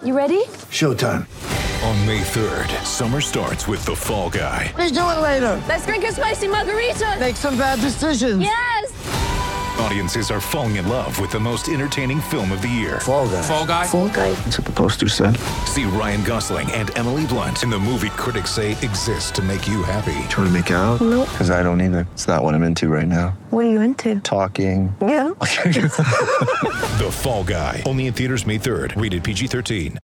You ready? Showtime. On May 3rd, summer starts with The Fall Guy. Let's do it later. Let's drink a spicy margarita. Make some bad decisions. Yes. Audiences are falling in love with the most entertaining film of the year. Fall Guy. Fall Guy? Fall guy. That's what the poster said. See Ryan Gosling and Emily Blunt in the movie critics say exists to make you happy. Trying to make it out? Nope. Because I don't either. It's not what I'm into right now. What are you into? Talking. Yeah. The Fall Guy. Only in theaters May 3rd. Rated PG-13.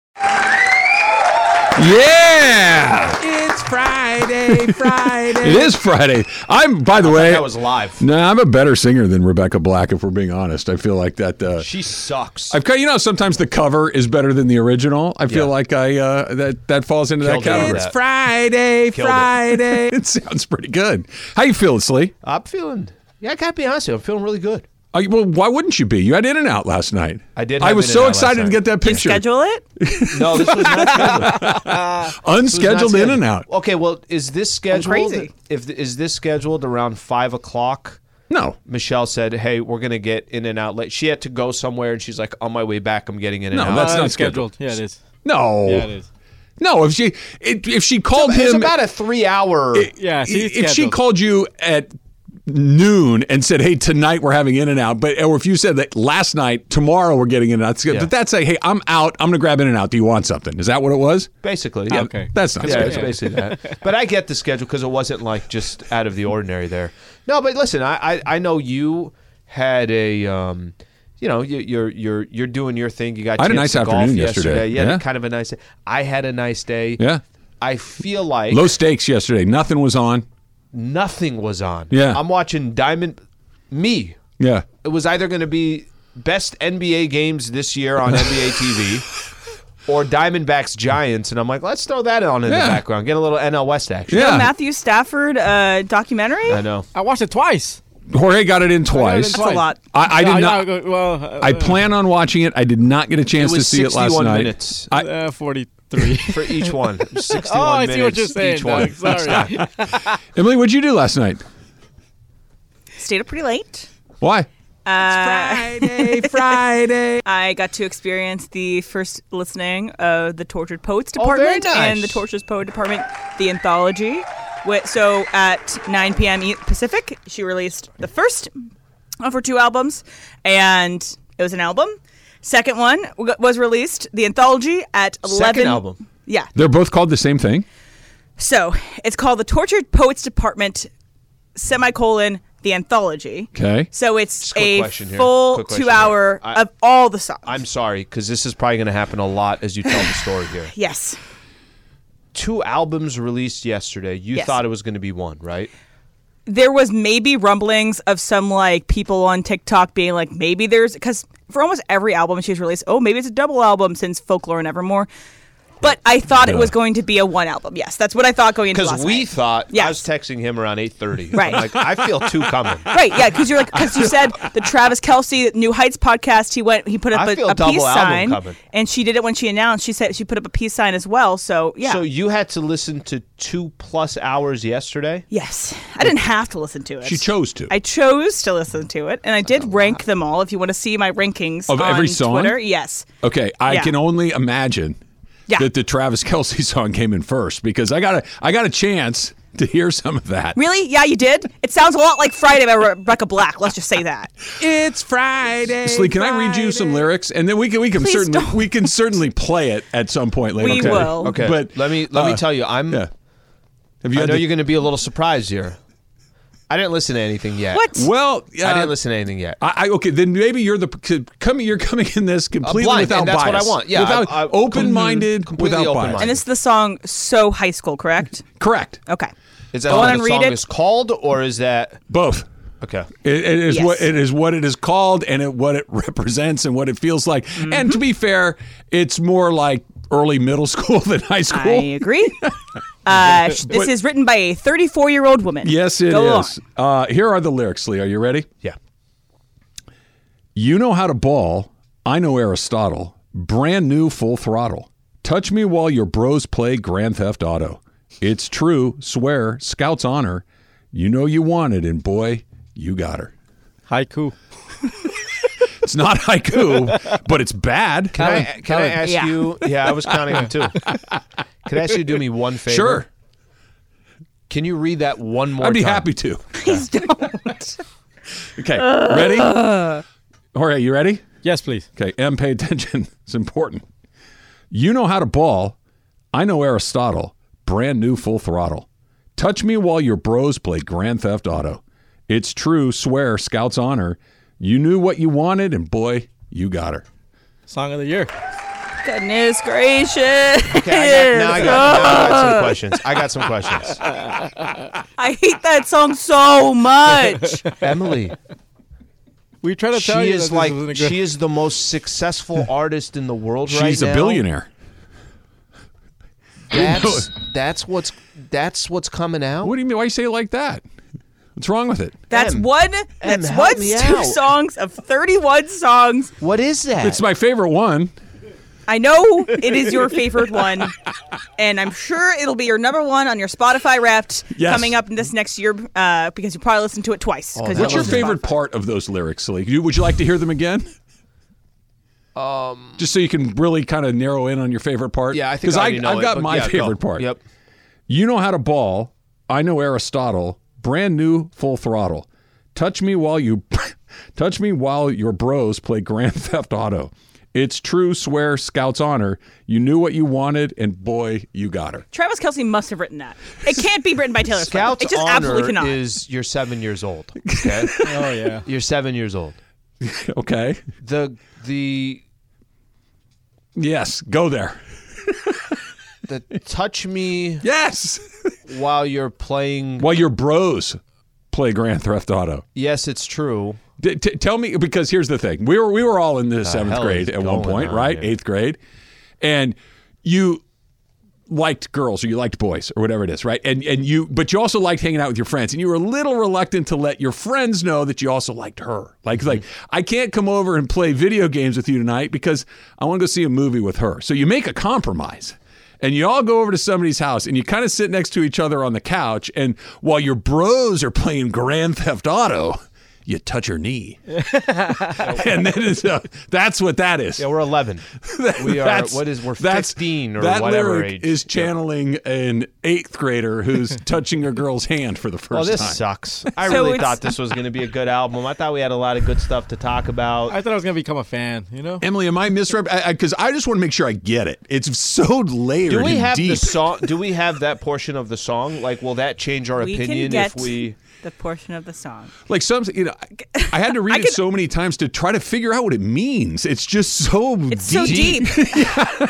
Yeah! It's Friday. It is Friday. By the way, That was live. no, I'm a better singer than Rebecca Black, if we're being honest. I feel like that. She sucks. Sometimes the cover is better than the original. I feel like that falls into Killed that category. it. It. It's Friday. It sounds pretty good. How you feeling, Slee? I'm feeling, I gotta be honest with you, I'm feeling really good. Well, why wouldn't you be? You had In-N-Out last night. I did I have was In-N-Out so last excited to night. get that picture. Schedule it? No, this was not scheduled. Unscheduled In-N-Out. Okay, well, is this scheduled? crazy. Is this scheduled around 5 o'clock? No. Michelle said, "Hey, we're gonna get In-N-Out late." She had to go somewhere, and she's like, "On my way back, I'm getting In-N-Out." No, that's not scheduled. Yeah, it is. No. Yeah, it is. No, if she called It's him about a 3-hour. Yeah, see, it's if she scheduled. called you at noon and said, "Hey, tonight we're having In-N-Out," or if you said that last night, tomorrow we're getting In-N-Out, but that's like, "Hey, I'm out. I'm going to grab In-N-Out. Do you want something?" Is that what it was? Basically, yeah. Okay. That's not Yeah, it's scheduled. basically that. But I get the schedule because it wasn't like just out of the ordinary there. No, but listen, I know you had a you're doing your thing. You got. I had a chance nice to golf afternoon yesterday. You had Yeah. kind of a nice day. I had a nice day. Yeah. I feel like Low stakes yesterday. Nothing was on. nothing was on. Yeah. I'm watching me. Yeah. It was either going to be best NBA games this year on NBA TV or Diamondbacks Giants, and I'm like, let's throw that on in the background. Get a little NL West action. Yeah. Matthew Stafford documentary? I know. I watched it twice. Jorge got it in twice. That's a lot. I did not. Well, I plan on watching it. I did not get a chance It to was see it last 61 night. minutes. 43. For each one. 61 Oh, I minutes see what you're saying. each one. Doug, sorry. Emily, what'd you do last night? Stayed up pretty late. Why? Friday. I got to experience the first listening of the Tortured Poets Oh, very Department nice. and the Tortured Poet Department, the anthology. So at 9 p.m. Pacific, she released the first of her 2 albums, and it was an album. Second one was released, the anthology, at 11. Second album. Yeah. They're both called the same thing? So it's called the Tortured Poets Department, the anthology. Okay. So it's Just a quick a question here. full Quick question 2 hour here. of all the songs. I'm sorry, because this is probably going to happen a lot as you tell the story here. Yes. 2 albums released yesterday. You Yes. thought it was going to be one, right? There was maybe rumblings of some like people on TikTok being like, maybe because for almost every album she's released, maybe it's a double album since Folklore and Evermore. But I thought it was going to be a 1 album. Yes, that's what I thought going into last Because we night. thought, Yes. I was texting him around 8:30. Right. I'm like, I feel 2 coming. Right, yeah, because you said the Travis Kelce New Heights podcast. He put up I feel a double peace album sign, coming. and she did it when she announced. She said she put up a peace sign as well. So yeah, So you had to listen to 2+ hours yesterday? yes, I didn't have to listen to it. She chose to. I chose to listen to it, and I did rank them all. If you want to see my rankings Of on every song? Twitter, yes. Okay, I Yeah. can only imagine that the Travis Kelce song came in first because I got a chance to hear some of that. Really? Yeah, you did. It sounds a lot like Friday by Rebecca Black. Let's just say that. It's Friday. Slee, can I read you some lyrics, and then we can Please don't. certainly play it at some point later. We will. Okay, But let me tell you, yeah. Have I had know the- you're going to be a little surprised here. I didn't listen to anything yet. What? Well, I didn't listen to anything yet. Okay, then maybe you're coming in this completely Blind, without and that's bias. what I want. Yeah, without I- open-minded, completely without open-minded. bias. And this is the song "So High School," correct? Correct. Okay. Is that Go what on the and read song it. is called, or is that Both. okay? It is Yes. what it is called, and what it represents, and what it feels like. And to be fair, it's more like early middle school than high school. I agree. This is written by a 34-year-old woman. Yes, it Go is. Here are the lyrics, Lee. Are you ready? Yeah. You know how to ball. I know Aristotle. Brand new full throttle. Touch me while your bros play Grand Theft Auto. It's true. Swear. Scout's honor. You know you want it, and boy, you got her. Haiku. It's not haiku, but it's bad. Can I ask Yeah. you? Yeah, I was counting them too. Can I ask you to do me one favor? Sure. Can you read that one more I'd be time? happy to. Please don't. Okay, ready? Jorge, you ready? Yes, please. Okay, M, pay attention. It's important. You know how to ball. I know Aristotle. Brand new Full Throttle. Touch me while your bros play Grand Theft Auto. It's true, swear, Scout's honor. You knew what you wanted, and boy, you got her. Song of the year. Goodness gracious. Okay, now I got some questions. I got some questions. I hate that song so much. Emily, We try to tell she you is that like this isn't a good. she is the most successful artist in the world right now. She's a billionaire. That's what's coming out. What do you mean? Why you say it like that? What's wrong with it? That's Em, one. Em, That's help one. me 2 out. songs of 31 songs. What is that? It's my favorite one. I know it is your favorite one, and I'm sure it'll be your number one on your Spotify Wrapped Yes. coming up in this next year because you probably listened to it twice. 'cause you What's your listen to favorite Spotify. part of those lyrics, Lee? Would you like to hear them again? Just so you can really kind of narrow in on your favorite part. yeah, I think because I already know I've got it, but my yeah, favorite go. part. Yep. You know how to ball. I know Aristotle. Brand new Full Throttle. Touch me while your bros play Grand Theft Auto. It's true, swear, Scout's honor. You knew what you wanted, and boy, you got her. Travis Kelce must have written that. It can't be written by Taylor Swift. Scout's It just absolutely honor cannot. is you're 7 years old. Okay, Oh yeah. you're 7 years old. Okay. The Yes, go there. touch me Yes. while you're playing. While your bros play Grand Theft Auto. Yes, it's true. Tell me, because here's the thing: we were all in the 7th hell grade is at one going point, on right? here? 8th grade, and you liked girls or you liked boys or whatever it is, right? But you also liked hanging out with your friends, and you were a little reluctant to let your friends know that you also liked her. Like I can't come over and play video games with you tonight because I want to go see a movie with her. So you make a compromise. And you all go over to somebody's house and you kind of sit next to each other on the couch. And while your bros are playing Grand Theft Auto, you touch her knee. And then that's what that is. Yeah, we're 11. We are. We're 15 or that whatever lyric age. is channeling an 8th grader who's touching a girl's hand for the first Well, this time. sucks. I So really it's- thought this was going to be a good album. I thought we had a lot of good stuff to talk about. I thought I was gonna become a fan. You know. Emily, am I misrepresenting? Because I just want to make sure I get it. It's so layered Do we and have deep. the song? Do we have that portion of the song? Like, will that change our We can opinion get if we? the portion of the song. Like I had to read it so many times to try to figure out what it means. It's just so It's deep. so deep.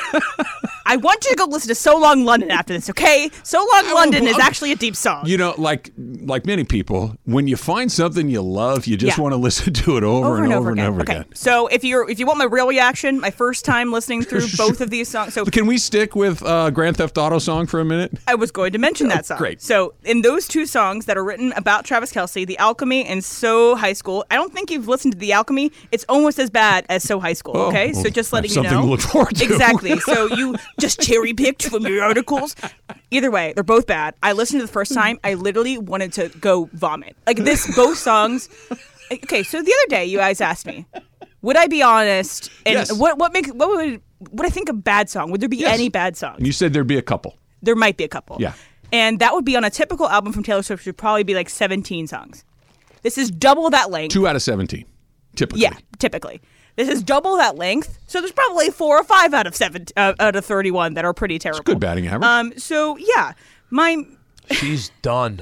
I want you to go listen to So Long London after this, okay? So Long London is actually a deep song. You know, like many people, when you find something you love, you just Yeah. want to listen to it over and over Okay. again. So if you want my real reaction, my first time listening through both of these songs. So Can we stick with Grand Theft Auto song for a minute? I was going to mention that song. Great. So in those two songs that are written about Travis Kelce, The Alchemy and So High School, I don't think you've listened to The Alchemy. It's almost as bad as So High School, Oh, okay? well, So just letting that's you know. something to look forward to. Exactly. So you just cherry picked from your articles. Either way, they're both bad. I listened to the first time. I literally wanted to go vomit. Like both songs. Okay, so the other day you guys asked me, would I be honest? And Yes. what would I think a bad song? Would there be Yes. any bad songs? And you said there'd be a couple. There might be a couple. Yeah. And that would be on a typical album from Taylor Swift, would probably be like 17 songs. This is double that length. 2 out of 17, typically. Yeah, typically. This is double that length. So there's probably 4 or 5 out of 31 that are pretty terrible. Good batting average. So yeah, She's done.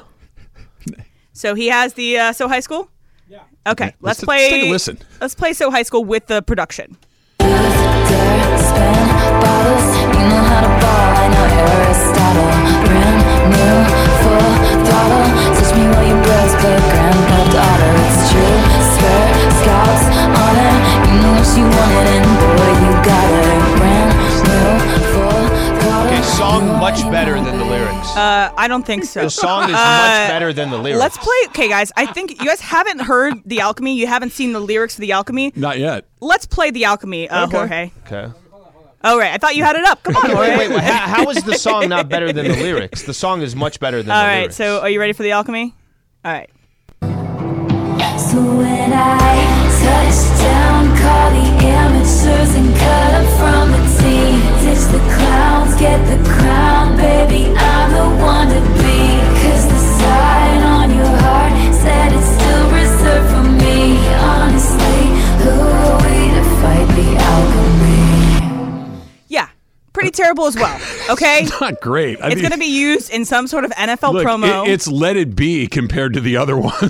So he has the So High School? Yeah. Okay, let's Let's play. take a listen. Let's play So High School with the production. Dare spin bottles, you know how to ball. I know Aristotle, brand new, full throttle. Touch me while you bros play Grand Theft Auto. It's true, swear, Scout's honor. You know what you wanted, and boy, you got it. Brand new, full throttle. Okay, song much better than the lyrics. I don't think so. The song is much better than the lyrics. Let's play. Okay, guys. I think you guys haven't heard The Alchemy. You haven't seen the lyrics of The Alchemy. Not yet. Let's play The Alchemy, Jorge. Okay. Oh, right. I thought you had it up. Come on, Jorge. Wait. How is the song not better than the lyrics? The song is much better than All the right. lyrics. So, are you ready for The Alchemy? All right. So when I touch down, call the amateurs and cut up from the team. Ditch the clowns, get the crown, baby, I'm the one to be. 'Cause the sign on your heart said it's still reserved for me. Honestly, who are we to fight the alchemy? Yeah, pretty terrible as well. Okay, Not great. it's going to be used in some sort of NFL look, promo. it's Let It Be compared to the other one.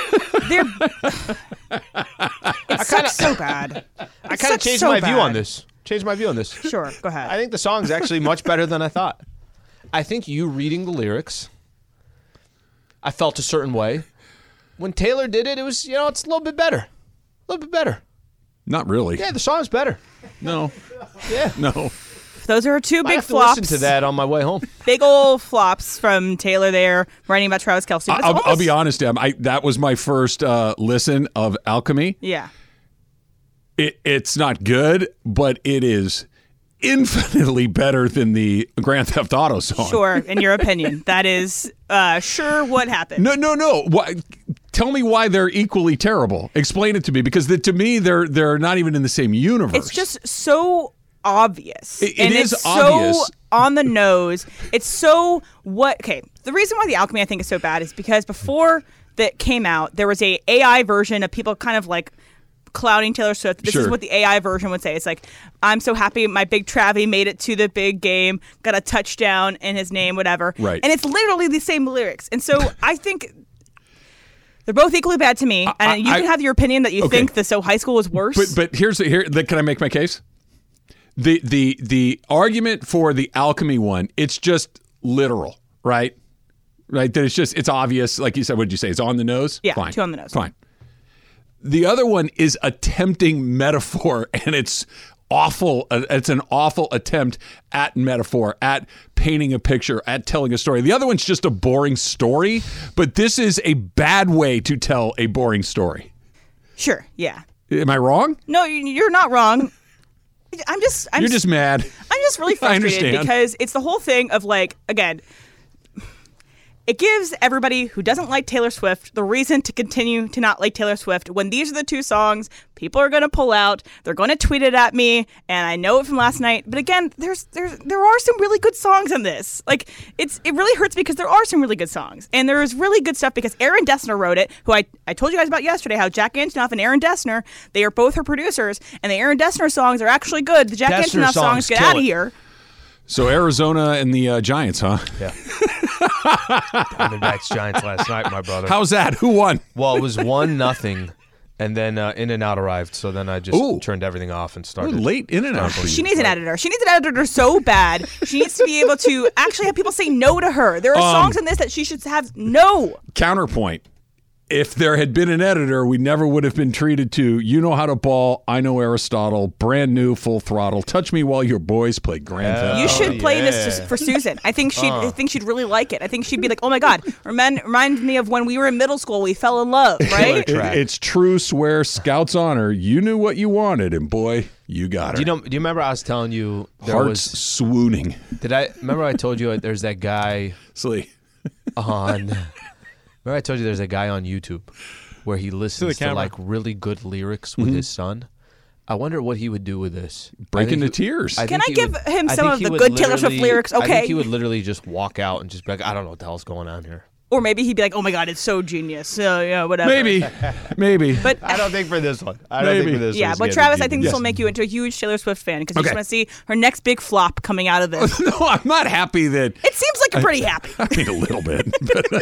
It sucks so bad. I kind of changed my view on this. Changed my view on this. Sure, go ahead. I think the song's actually much better than I thought. I think you reading the lyrics, I felt a certain way. When Taylor did it, it was, it's a little bit better. A little bit better. Not really. Yeah, the song's better. No. Yeah. No. Those are two I big have to flops. listen to that on my way home. Big old flops from Taylor there, writing about Travis Kelce. But it's I'll almost- be honest, Em. That was my first listen of Alchemy. Yeah. It's not good, but it is infinitely better than the Grand Theft Auto song. Sure, in your opinion. That is sure what happened. No. Why, tell me why they're equally terrible. Explain it to me, because to me they're not even in the same universe. It's just so obvious. It and is it's obvious. so on the nose. It's so okay. The reason why the Alchemy I think is so bad is because before that came out, there was a AI version of people kind of like clouding Taylor Swift. This is Sure. what the AI version would say. It's like, I'm so happy my big Travie made it to the big game, got a touchdown in his name, whatever. Right. And it's literally the same lyrics. And so I think they're both equally bad to me. And you can have your opinion that you okay. think the So High School is worse. But can I make my case? The argument for the Alchemy one, it's just literal, right? Right. That it's obvious. Like you said, what did you say? It's on the nose? Yeah, Fine. too on the nose. Fine. The other one is attempting metaphor, and it's awful. It's an awful attempt at metaphor, at painting a picture, at telling a story. The other one's just a boring story, but this is a bad way to tell a boring story. Sure, yeah. Am I wrong? No, you're not wrong. You're just mad. I'm just really I frustrated understand. because it's the whole thing of like, again, it gives everybody who doesn't like Taylor Swift the reason to continue to not like Taylor Swift when these are the two songs people are going to pull out. They're going to tweet it at me, and I know it from last night. But again, there are some really good songs in this. Like it really hurts because there are some really good songs, and there is really good stuff because Aaron Dessner wrote it. Who I told you guys about yesterday, how Jack Antonoff and Aaron Dessner, they are both her producers, and the Aaron Dessner songs are actually good. The Jack Dessner Antonoff songs get kill out of it. here. So Arizona and the Giants, huh? Yeah. Diamondbacks Giants last night, my brother. How's that? Who won? Well, it was 1-0, and then In-N-Out arrived, so then I just turned everything off and started. Late In-N-Out. She needs an editor. She needs an editor so bad. She needs to be able to actually have people say no to her. There are songs in this that she should have no. Counterpoint. If there had been an editor, we never would have been treated to You Know How to Ball, I Know Aristotle, brand new, Full Throttle, Touch Me While Your Boys Play Grand Theft You Auto. should play this for Susan. I think she'd really like it. I think she'd be like, oh my God, remind me of when we were in middle school, we fell in love, right? It's true, swear, Scout's honor. You knew what you wanted, and boy, you got her. Do you remember I was telling you there Hearts swooning. Remember I told you there's that guy Slee. on... Remember I told you there's a guy on YouTube where he listens to camera. like really good lyrics with his son. I wonder what he would do with this. Break I think into tears. Can I he give him some of the good Taylor Swift lyrics? I Okay. think he would literally just walk out and just be like, I don't know what the hell's going on here. Or maybe he'd be like, oh my God, it's so genius. So, yeah, whatever. Maybe. But I don't think for this one. I don't think Maybe. for this one. yeah, he's but getting Travis, the I think this genius. will make you into a huge Taylor Swift fan because you Okay. just want to see her next big flop coming out of this. No, I'm not happy that. It seems like you're pretty happy. I mean, a little bit.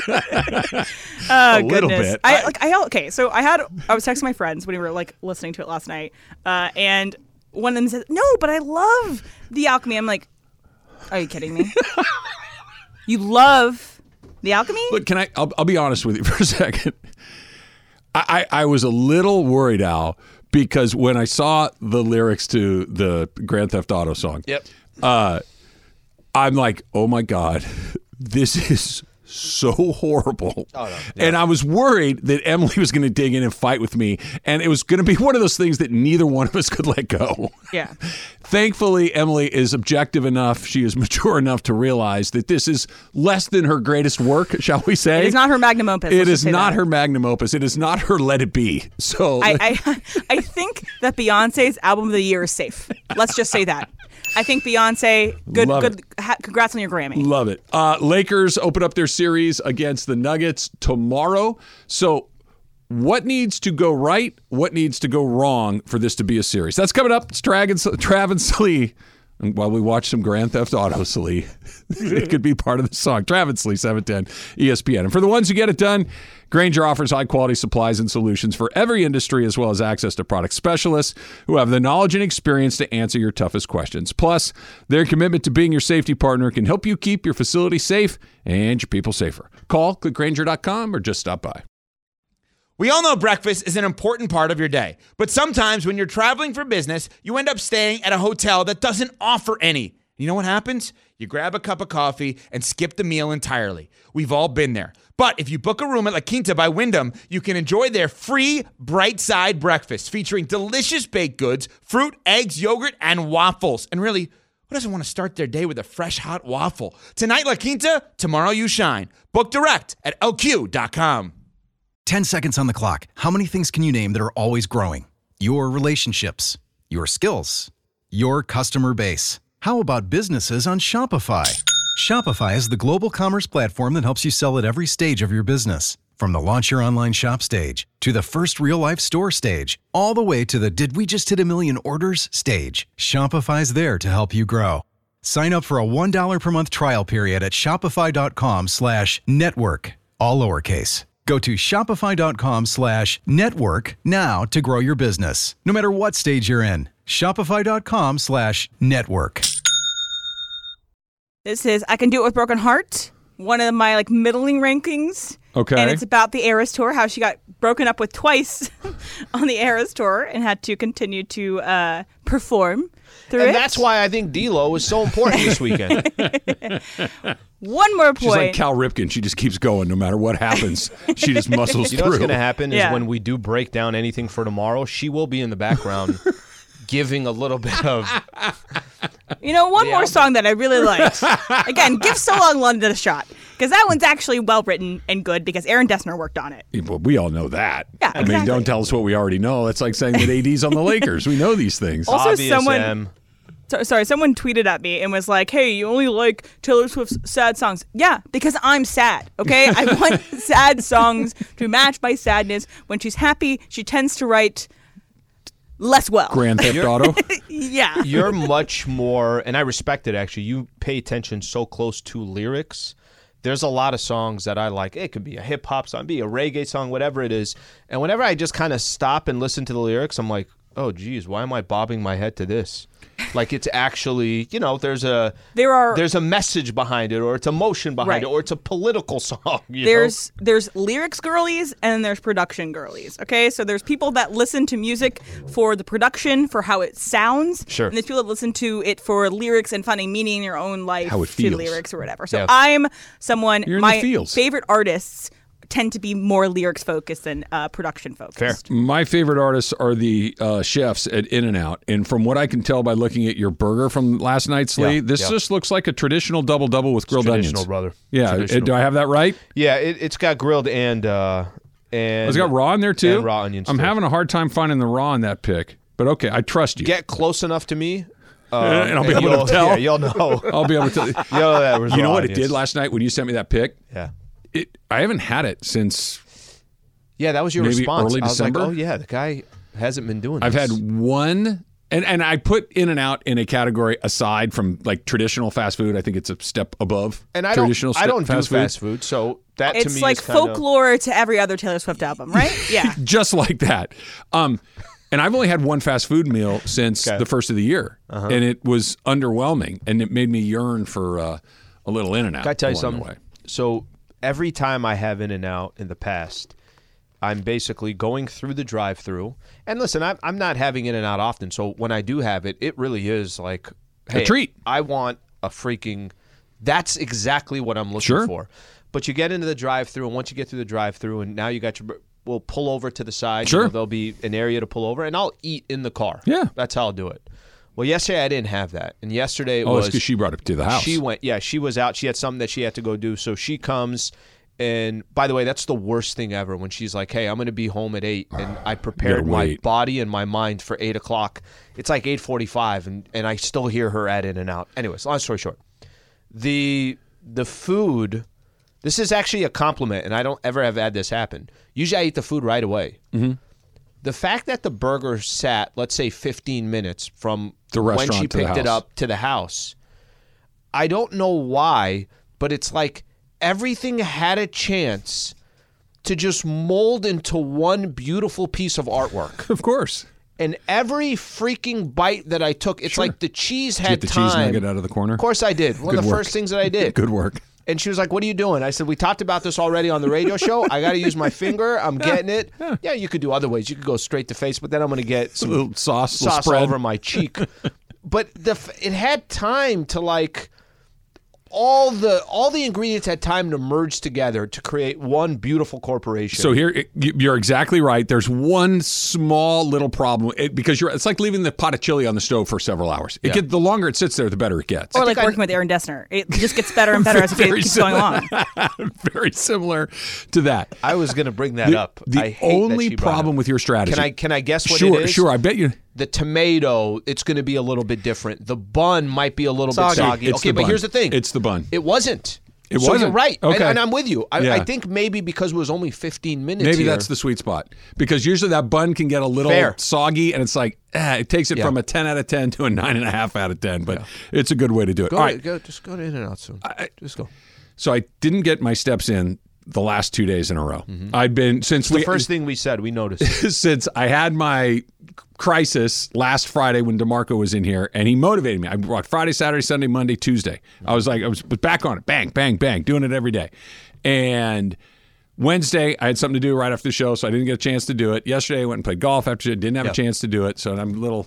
Oh, little goodness. bit. Okay, so I was texting my friends when we were like listening to it last night, and one of them said, "No, but I love The Alchemy." I'm like, "Are you kidding me? You love The Alchemy?" Look, I'll be honest with you for a second. I was a little worried, Al, because when I saw the lyrics to the Grand Theft Auto song, Yep. I'm like, oh my God, this is so horrible. And I was worried that Emily was going to dig in and fight with me. And it was going to be one of those things that neither one of us could let go. Yeah. Thankfully, Emily is objective enough. She is mature enough to realize that this is less than her greatest work, shall we say? It is not her magnum opus. It is not her magnum opus. It is not her Let It Be. So I think that Beyonce's album of the year is safe. Let's just say that. I think Beyonce, good. Congrats on your Grammy. Love it. Lakers open up their series against the Nuggets tomorrow. So what needs to go right? What needs to go wrong for this to be a series? That's coming up. It's Trav and Slee. And while we watch some Grand Theft Auto, Slee, it could be part of the song. Trav and Slee, 710 ESPN. And for the ones who get it done, Grainger offers high-quality supplies and solutions for every industry, as well as access to product specialists who have the knowledge and experience to answer your toughest questions. Plus, their commitment to being your safety partner can help you keep your facility safe and your people safer. Call, click Grainger.com, or just stop by. We all know breakfast is an important part of your day, but sometimes when you're traveling for business, you end up staying at a hotel that doesn't offer any. You know what happens? You grab a cup of coffee and skip the meal entirely. We've all been there. But if you book a room at La Quinta by Wyndham, you can enjoy their free Bright Side breakfast featuring delicious baked goods, fruit, eggs, yogurt, and waffles. And really, who doesn't want to start their day with a fresh, hot waffle? Tonight, La Quinta, tomorrow you shine. Book direct at lq.com. 10 seconds on the clock. How many things can you name that are always growing? Your relationships, your skills, your customer base. How about businesses on Shopify? Shopify is the global commerce platform that helps you sell at every stage of your business. From the launch your online shop stage, to the first real-life store stage, all the way to the did we just hit a million orders stage. Shopify's there to help you grow. Sign up for a $1 per month trial period at shopify.com/network, all lowercase. Go to shopify.com/network now to grow your business, no matter what stage you're in. Shopify.com/network. This is I Can Do It With Broken Heart, one of my middling rankings. Okay. And it's about the Eras Tour, how she got broken up with twice on the Eras Tour and had to continue to perform through it. And that's why I think D-Lo is so important this weekend. One more point. She's like Cal Ripken. She just keeps going no matter what happens. She just muscles You know through. what's going to happen is when we do break down anything for tomorrow, she will be in the background giving a little bit of... One more song that I really liked. Again, give So Long London a shot. Because that one's actually well-written and good because Aaron Dessner worked on it. Well, we all know that. Yeah, I mean, don't tell us what we already know. It's like saying that AD's on the Lakers. We know these things. Also, someone tweeted at me and was like, hey, you only like Taylor Swift's sad songs. Yeah, because I'm sad, okay? I want sad songs to match my sadness. When she's happy, she tends to write less well. Grand Theft Auto? Yeah. You're much more, and I respect it actually, you pay attention so close to lyrics. There's a lot of songs that I like. It could be a hip-hop song, be a reggae song, whatever it is. And whenever I just kind of stop and listen to the lyrics, I'm like, oh, geez, why am I bobbing my head to this? Like it's actually, there's a message behind it, or it's emotion behind it, or it's a political song. There's lyrics girlies and there's production girlies. Okay, so there's people that listen to music for the production, for how it sounds. Sure. And there's people that listen to it for lyrics and finding meaning in your own life how it to feels. Lyrics or whatever. So I'm someone. You're in my the feels. favorite artists tend to be more lyrics focused than production focused. Fair. My favorite artists are the chefs at In-N-Out. And from what I can tell by looking at your burger from last night's Lee, this just looks like a traditional double-double with grilled onions. Traditional, brother. Yeah. Traditional. Do I have that right? Yeah, it's got grilled and it's got raw in there too? And raw onions I'm too. having a hard time finding the raw in that pick. But okay, I trust you. Get close enough to me. And I'll be able to tell. Yeah, you'll know. I'll be able to tell. You know what it did last night when you sent me that pick? Yeah. I haven't had it since... Yeah, that was your maybe response. Early I was December. like, oh yeah, the guy hasn't been doing this. I've had one, and I put In-N-Out in a category aside from like traditional fast food. I think it's a step above and I traditional don't do fast fast food, so that to me it's like is kinda... folklore to every other Taylor Swift album, right? Yeah. Just like that. And I've only had one fast food meal since the first of the year, and it was underwhelming, and it made me yearn for a little In-N-Out. Can I tell you something? So every time I have In-N-Out in the past, I'm basically going through the drive-thru. And listen, I'm not having In-N-Out often, so when I do have it, it really is like, hey, a treat. I want a freaking... That's exactly what I'm looking for. But you get into the drive-through, and once you get through the drive-through, and now you got we'll pull over to the side. Sure. There'll be an area to pull over, and I'll eat in the car. Yeah. That's how I'll do it. Well, yesterday I didn't have that, and yesterday it was. Oh, it's because she brought it to the house. She went. Yeah, she was out. She had something that she had to go do, so she comes. And by the way, that's the worst thing ever when she's like, "Hey, I'm going to be home at 8," and I prepared my body and my mind for 8 o'clock. It's like 8:45, and I still hear her at In-N-Out. Anyways, long story short, the food. This is actually a compliment, and I don't ever have had this happen. Usually, I eat the food right away. Mm-hmm. The fact that the burger sat, let's say, 15 minutes from the when she to the picked it house. up to the house, I don't know why, but it's like. Everything had a chance to just mold into one beautiful piece of artwork. Of course. And every freaking bite that I took, it's like the cheese had Did you get the time. cheese nugget out of the corner? Of course I did. One of the first things that I did. Good work. And she was like, "What are you doing?" I said, "We talked about this already on the radio show. I got to use my finger. I'm getting it." Yeah, you could do other ways. You could go straight to face, but then I'm going to get some little sauce all over my cheek. But it had time to like. All the ingredients had time to merge together to create one beautiful corporation. So here, you're exactly right. There's one small little problem because it's like leaving the pot of chili on the stove for several hours. The longer it sits there, the better it gets. Or like working with Aaron Dessner. It just gets better and better as it keeps going along. Very similar to that. I was going to bring that up. The only problem with your strategy. Can I guess what it is? Sure, I bet you. The tomato, it's going to be a little bit different. The bun might be a little bit soggy. Okay, but here's the thing. It's the bun. It wasn't. It so wasn't. You're right. Okay. And I'm with you. Yeah. I think maybe because it was only 15 minutes Maybe here, that's the sweet spot. Because usually that bun can get a little soggy, and it's like, it takes it from a 10 out of 10 to a 9.5 out of 10. But it's a good way to do it. All right. Just go to In-N-Out soon. Just go. So I didn't get my steps in the last 2 days in a row. Mm-hmm. I've been since the first thing we said, we noticed. Since I had my crisis last Friday when DeMarco was in here, and he motivated me. I brought Friday, Saturday, Sunday, Monday, Tuesday. I was back on it, bang, bang, bang, doing it every day. And Wednesday, I had something to do right after the show, so I didn't get a chance to do it. Yesterday, I went and played golf after didn't have a chance to do it, so I'm a little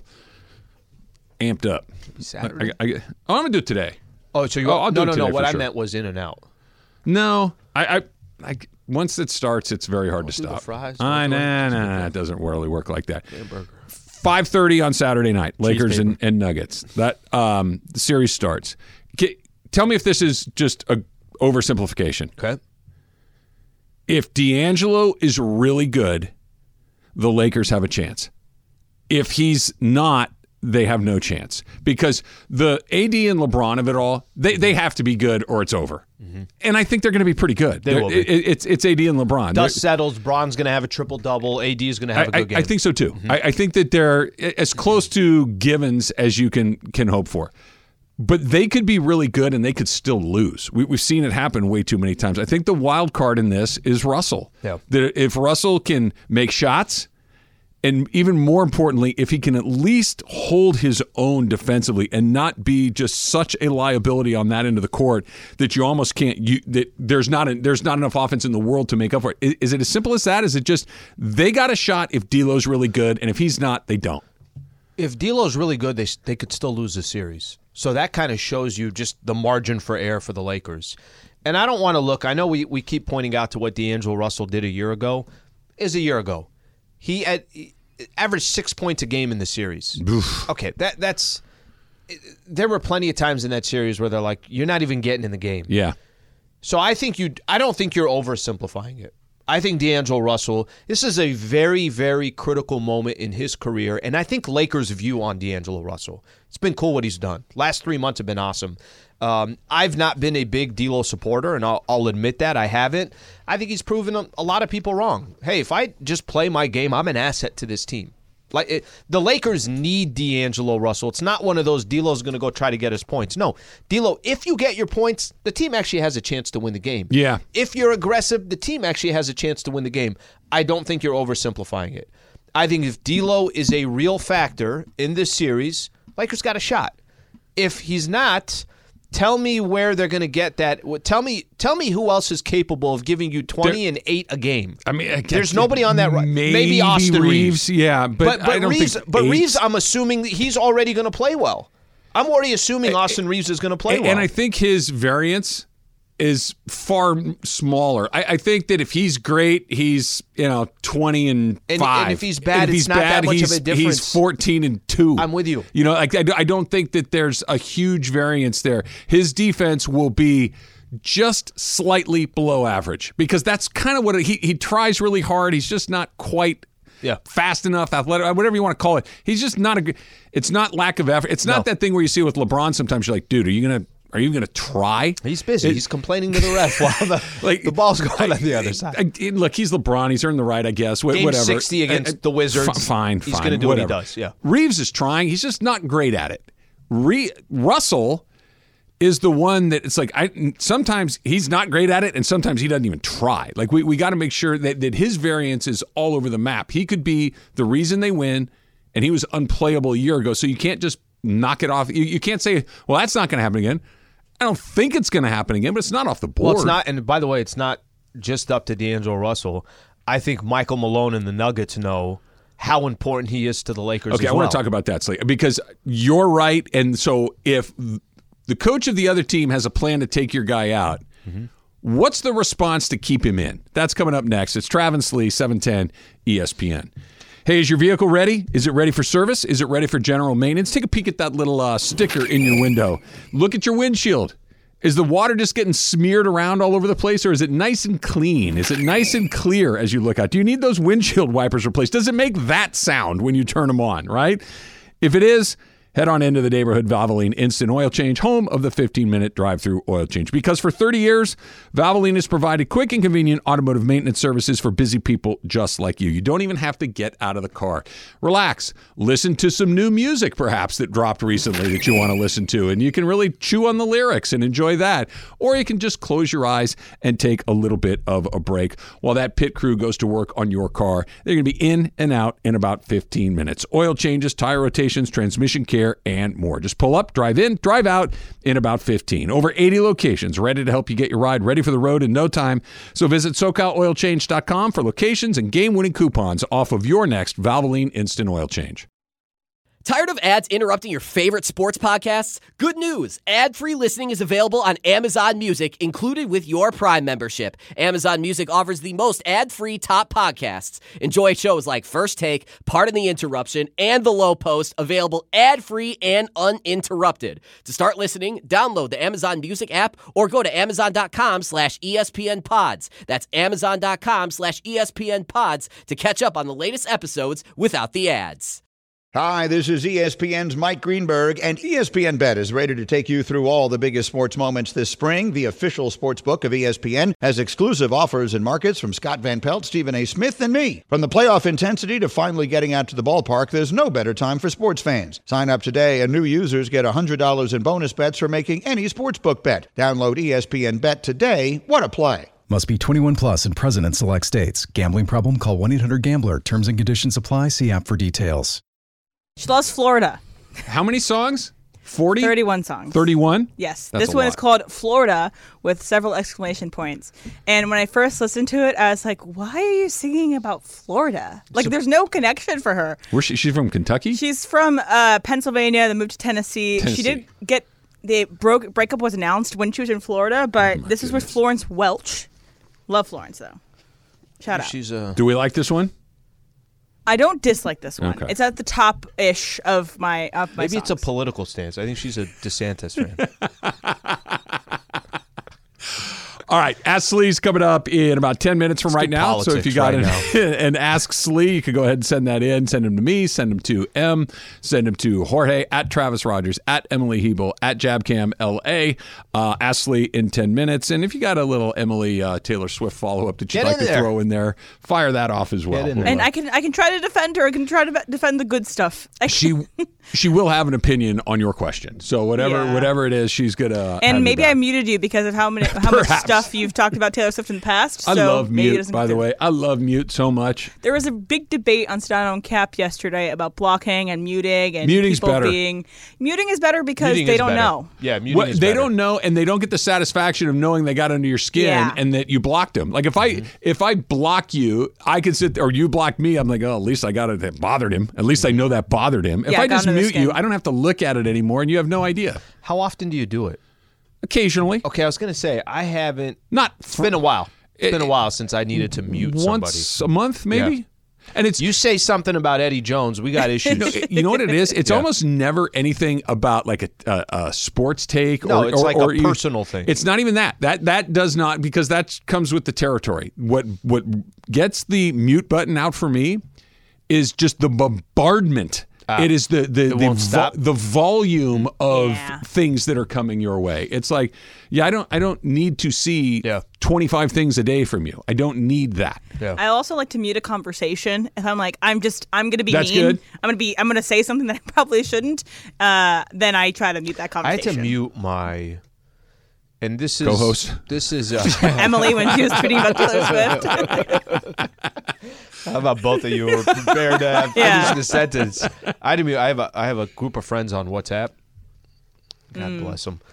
amped up. Saturday? I'm gonna do it today. Oh, so I'll do it today What I sure. meant was In-N-Out. No, I once it starts, it's very hard to stop. Nah, it doesn't really work like that. 5:30 on Saturday night, Lakers and Nuggets. That the series starts. Tell me if this is just a oversimplification. Okay. If D'Angelo is really good, the Lakers have a chance. If he's not, they have no chance because the AD and LeBron of it all, they have to be good or it's over. Mm-hmm. And I think they're going to be pretty good. They will be. It's AD and LeBron. Dust settles. Bron's going to have a triple-double. AD is going to have a good game. I think so too. Mm-hmm. I think that they're as close to givens as you can hope for. But they could be really good and they could still lose. We've seen it happen way too many times. I think the wild card in this is Russell. Yeah. That if Russell can make shots, and even more importantly, if he can at least hold his own defensively and not be just such a liability on that end of the court that you almost can't. That there's not enough offense in the world to make up for it. Is it as simple as that? Is it just they got a shot if D'Lo's really good, and if he's not, they don't? If D'Lo's really good, they could still lose the series. So that kind of shows you just the margin for error for the Lakers. And I don't want to look. I know we keep pointing out to what D'Angelo Russell did a year ago. Is a year ago. He averaged 6 points a game in the series. Oof. Okay, that's. There were plenty of times in that series where they're like, "You're not even getting in the game." Yeah. So I don't think you're oversimplifying it. I think D'Angelo Russell. This is a very, very critical moment in his career, and I think Lakers' view on D'Angelo Russell. It's been cool what he's done. Last 3 months have been awesome. I've not been a big D'Lo supporter, and I'll admit that I haven't. I think he's proven a lot of people wrong. Hey, if I just play my game, I'm an asset to this team. The Lakers need D'Angelo Russell. It's not one of those D'Lo's going to go try to get his points. No, D'Lo, if you get your points, the team actually has a chance to win the game. Yeah. If you're aggressive, the team actually has a chance to win the game. I don't think you're oversimplifying it. I think if D'Lo is a real factor in this series, Lakers got a shot. If he's not, tell me where they're going to get that. Tell me who else is capable of giving you 20 and 8 a game. I mean, there's nobody on that. Maybe Austin Reeves. Yeah, but I don't Reeves. think But Reeves, I'm assuming that he's already going to play well. I'm already assuming Austin Reeves is going to play well. And I think his variance is far smaller. I think that if he's great, he's 20 and 5. And if he's bad, it's not that much of a difference. He's 14 and 2. I'm with you. I don't think that there's a huge variance there. His defense will be just slightly below average because that's kind of what he tries really hard. He's just not quite fast enough, athletic, whatever you want to call it. He's just not it's not lack of effort. It's not that thing where you see with LeBron sometimes you're like, dude, are you going to try? He's busy. He's complaining to the ref while the ball's going on the other side. Look, he's LeBron. He's earned the right, I guess. Game whatever. 60 against the Wizards. Fine. He's going to do whatever. what he does, yeah. Reeves is trying. He's just not great at it. Russell is the one that it's like sometimes he's not great at it and sometimes he doesn't even try. Like we got to make sure that his variance is all over the map. He could be the reason they win, and he was unplayable a year ago. So you can't just knock it off. You can't say, well, that's not going to happen again. I don't think it's going to happen again, but it's not off the board. Well, it's not. And by the way, it's not just up to D'Angelo Russell. I think Michael Malone and the Nuggets know how important he is to the Lakers. Okay, I want to talk about that, Slade, because you're right. And so if the coach of the other team has a plan to take your guy out, what's the response to keep him in? That's coming up next. It's Travis Lee, 710 ESPN. Hey, is your vehicle ready? Is it ready for service? Is it ready for general maintenance? Take a peek at that little sticker in your window. Look at your windshield. Is the water just getting smeared around all over the place, or is it nice and clean? Is it nice and clear as you look out? Do you need those windshield wipers replaced? Does it make that sound when you turn them on, right? If it is, head on into the neighborhood Valvoline Instant Oil Change, home of the 15-minute drive-through oil change. Because for 30 years, Valvoline has provided quick and convenient automotive maintenance services for busy people just like you. You don't even have to get out of the car. Relax. Listen to some new music, perhaps, that dropped recently that you want to listen to, and you can really chew on the lyrics and enjoy that. Or you can just close your eyes and take a little bit of a break while that pit crew goes to work on your car. They're going to be in and out in about 15 minutes. Oil changes, tire rotations, transmission care, and more. Just pull up, drive in, drive out in about 15. Over 80 locations ready to help you get your ride ready for the road in no time. So visit SoCalOilChange.com for locations and game-winning coupons off of your next Valvoline Instant Oil Change. Tired of ads interrupting your favorite sports podcasts? Good news! Ad-free listening is available on Amazon Music, included with your Prime membership. Amazon Music offers the most ad-free top podcasts. Enjoy shows like First Take, Pardon the Interruption, and The Low Post, available ad-free and uninterrupted. To start listening, download the Amazon Music app or go to Amazon.com/ESPN Pods. That's Amazon.com/ESPN Pods to catch up on the latest episodes without the ads. Hi, this is ESPN's Mike Greenberg, and ESPN Bet is ready to take you through all the biggest sports moments this spring. The official sports book of ESPN has exclusive offers and markets from Scott Van Pelt, Stephen A. Smith, and me. From the playoff intensity to finally getting out to the ballpark, there's no better time for sports fans. Sign up today, and new users get $100 in bonus bets for making any sportsbook bet. Download ESPN Bet today. What a play. Must be 21 plus and present in select states. Gambling problem? Call 1-800-GAMBLER. Terms and conditions apply. See app for details. She loves Florida. How many songs? 40? 31 songs. 31? Yes. That's this a one lot. is called Florida with several exclamation points. And when I first listened to it, I was like, why are you singing about Florida? Like, there's no connection for her. Where's she's from Kentucky? She's from Pennsylvania, then moved to Tennessee. She did get, the breakup was announced when she was in Florida, but this is with Florence Welch. Love Florence, though. Shout out. Do we like this one? I don't dislike this one. Okay. It's at the top-ish of my Maybe songs. it's a political stance. I think she's a DeSantis fan. All right, Ask Slee's coming up in about 10 minutes from right now. So if you got an Ask Slee, you could go ahead and send that in. Send them to me, send them to M, send them to Jorge, at Travis Rogers, at Emily Hebel, at JabCamLA. Ask Slee in 10 minutes. And if you got a little Emily Taylor Swift follow-up that you'd like to throw in there, fire that off as well. And I can try to defend her. I can try to defend the good stuff. She will have an opinion on your question. So whatever it is, she's going to And maybe I muted you because of how much stuff you've talked about Taylor Swift in the past. I love Mute, by the way. I love Mute so much. There was a big debate on Stano and Cap yesterday about blocking and muting and Muting's people better. Muting is better because they don't know. Yeah, muting is they better. don't know, and they don't get the satisfaction of knowing they got under your skin and that you blocked them. Like if I block you, I can sit, or you block me, I'm like, oh, at least I got it. That bothered him. At least I know that bothered him. If I just mute you, I don't have to look at it anymore, and you have no idea. How often do you do it? Occasionally. Okay, I was going to say, I haven't. It's For, been a while. It's been a while since I needed to mute somebody. Once a month, maybe? Yeah. And it's you say something about Eddie Jones, we got issues. You know what it is? It's almost never anything about like a sports take. No, or, it's like or a personal thing. It's not even that. That does not, because that comes with the territory. What gets the mute button out for me is just the bombardment. It is the volume of things that are coming your way. It's like, I don't need to see 25 things a day from you. I don't need that. Yeah. I also like to mute a conversation. If I'm like, I'm going to be That's mean. good. I'm going to say something that I probably shouldn't. Then I try to mute that conversation. I had to mute my. And this is co-host. This is Emily when she was tweeting about Taylor Swift. How about both of you were prepared to have finish the sentence? I have a group of friends on WhatsApp. God bless them.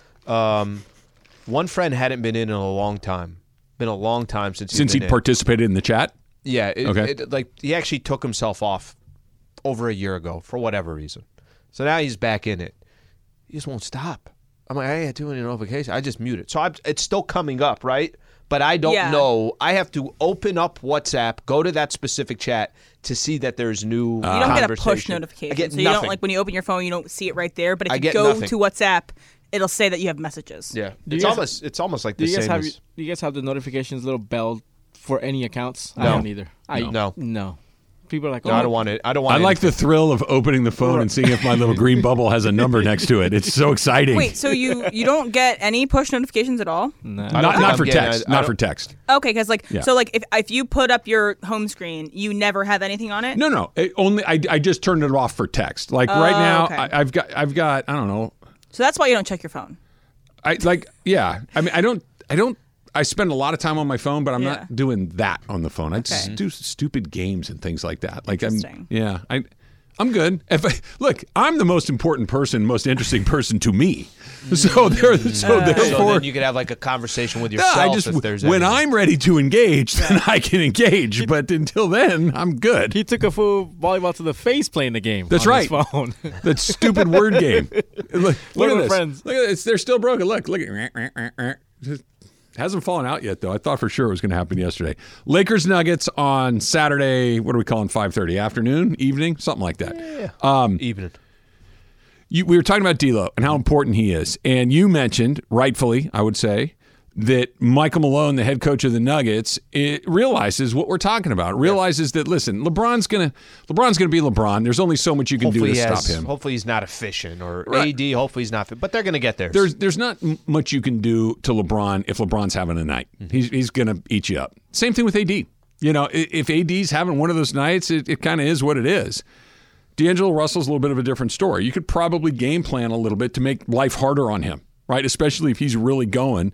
One friend hadn't been in a long time. Been a long time since he participated in the chat. Yeah. He actually took himself off over a year ago for whatever reason. So now he's back in it. He just won't stop. I'm like, I do any notification. I just mute it. So it's still coming up, right? But I don't know. I have to open up WhatsApp, go to that specific chat to see that there's new You don't get a push conversation. notification. I get so nothing. you don't, like when you open your phone, you don't see it right there. But if I you get go nothing. to WhatsApp, it'll say that you have messages. Yeah. Do It's you almost like the same as... Do you guys have the notifications little bell for any accounts? No. I don't either. No. People are like, No, I don't want it. I don't want I like the thrill of opening the phone and seeing if my little green bubble has a number next to it. It's so exciting. Wait, so you don't get any push notifications at all? No. Not for text. Not for text. Okay, because if you put up your home screen, you never have anything on it. No. I just turned it off for text. Like right now, okay. I've got I don't know. So that's why you don't check your phone. I mean, I don't. I spend a lot of time on my phone, but I'm not doing that on the phone. I just do stupid games and things like that. Like I'm good. Look, I'm the most important person, most interesting person to me. So therefore, So then you could have like a conversation with yourself if there's when anything. I'm ready to engage, then I can engage. But until then, I'm good. He took a full volleyball to the face playing the game. That's on right. His phone. That stupid word game. Look at this. Friends. Look at this. They're still broken. Look at it. Hasn't fallen out yet, though. I thought for sure it was going to happen yesterday. Lakers Nuggets on Saturday. What are we calling 5:30? Afternoon, evening, something like that. Yeah. Evening. We were talking about D'Lo and how important he is, and you mentioned, rightfully, I would say, that Michael Malone, the head coach of the Nuggets, realizes what we're talking about. Realizes that, listen, LeBron's gonna be LeBron. There's only so much you can do to stop him. Hopefully he's not efficient, or AD. Hopefully he's not. But they're gonna get there. There's not much you can do to LeBron if LeBron's having a night. He's gonna eat you up. Same thing with AD. You know, if AD's having one of those nights, it kind of is what it is. D'Angelo Russell's a little bit of a different story. You could probably game plan a little bit to make life harder on him. Right, especially if he's really going,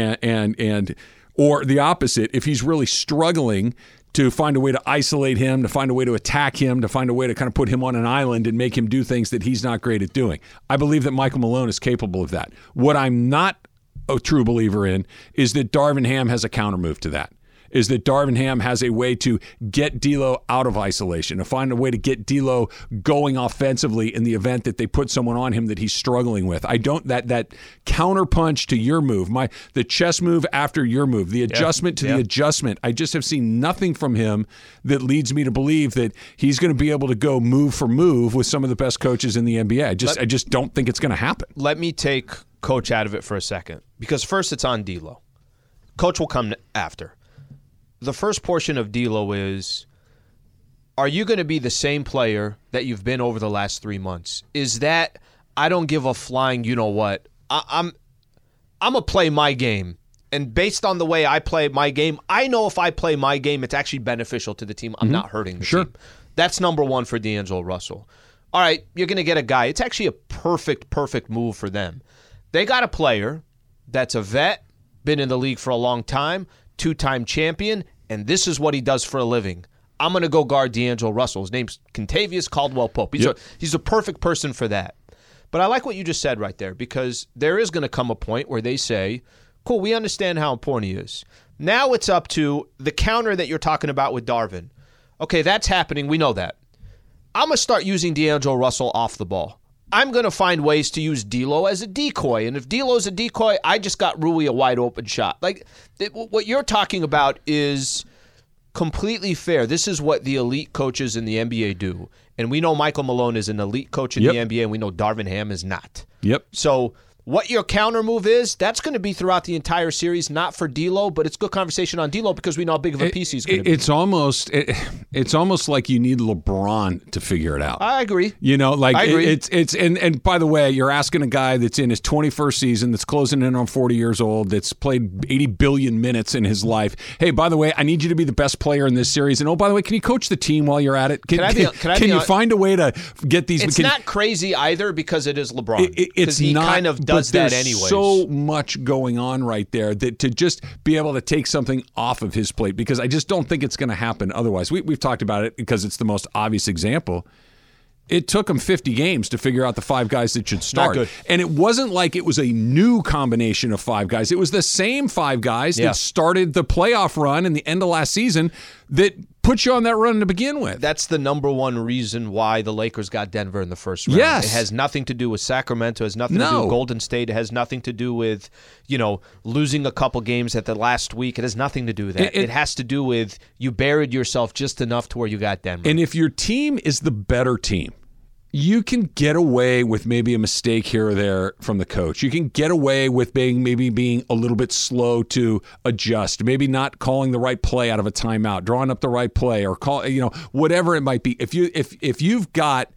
and or the opposite, if he's really struggling to find a way to isolate him, to find a way to attack him, to find a way to kind of put him on an island and make him do things that he's not great at doing. I believe that Michael Malone is capable of that. What I'm not a true believer in is that Darvin Ham has a counter move to that. Is that Darvin Ham has a way to get D'Lo out of isolation, to find a way to get D'Lo going offensively in the event that they put someone on him that he's struggling with. I don't that counter punch to your move, the chess move after your move, the adjustment to the adjustment. I just have seen nothing from him that leads me to believe that he's going to be able to go move for move with some of the best coaches in the NBA. I just don't think it's going to happen. Let me take Coach out of it for a second, because first it's on D'Lo. Coach will come after. The first portion of D'Lo is, are you going to be the same player that you've been over the last 3 months? Is that, I don't give a flying you-know-what. I'm going to play my game. And based on the way I play my game, I know if I play my game, it's actually beneficial to the team. I'm not hurting the team. That's number one for D'Angelo Russell. All right, you're going to get a guy. It's actually a perfect move for them. They got a player that's a vet, been in the league for a long time, 2-time champion, and this is what he does for a living. I'm going to go guard D'Angelo Russell. His name's Kentavious Caldwell-Pope. He's a perfect person for that. But I like what you just said right there, because there is going to come a point where they say, cool, we understand how important he is. Now it's up to the counter that you're talking about with Darvin. Okay, that's happening. We know that. I'm going to start using D'Angelo Russell off the ball. I'm going to find ways to use D'Lo as a decoy. And if D'Lo's a decoy, I just got Rui a wide open shot. Like, what you're talking about is completely fair. This is what the elite coaches in the NBA do. And we know Michael Malone is an elite coach in the NBA, and we know Darvin Ham is not. Yep. So what your counter move is, that's going to be throughout the entire series, not for D'Lo, but it's good conversation on D'Lo because we know how big of a piece he's going to be. It's almost like you need LeBron to figure it out. I agree. You know, like I agree. And by the way, you're asking a guy that's in his 21st season, that's closing in on 40 years old, that's played 80 billion minutes in his life. Hey, by the way, I need you to be the best player in this series. And oh, by the way, can you coach the team while you're at it? Can you find a way to get these? It's not crazy either because it is LeBron. It's he not, kind of does but that there's anyways. so much going on right there that to just be able to take something off of his plate, because I just don't think it's going to happen otherwise. We've talked about it because it's the most obvious example. It took him 50 games to figure out the 5 guys that should start. Not good. And it wasn't like it was a new combination of 5 guys. It was the same 5 guys that started the playoff run in the end of last season that put you on that run to begin with. That's the number one reason why the Lakers got Denver in the first round. Yes. It has nothing to do with Sacramento. It has nothing to do with Golden State. It has nothing to do with, losing a couple games at the last week. It has nothing to do with that. It has to do with you buried yourself just enough to where you got Denver. And if your team is the better team, you can get away with maybe a mistake here or there from the coach. You can get away with maybe being a little bit slow to adjust, maybe not calling the right play out of a timeout, drawing up the right play, or whatever it might be. If you've got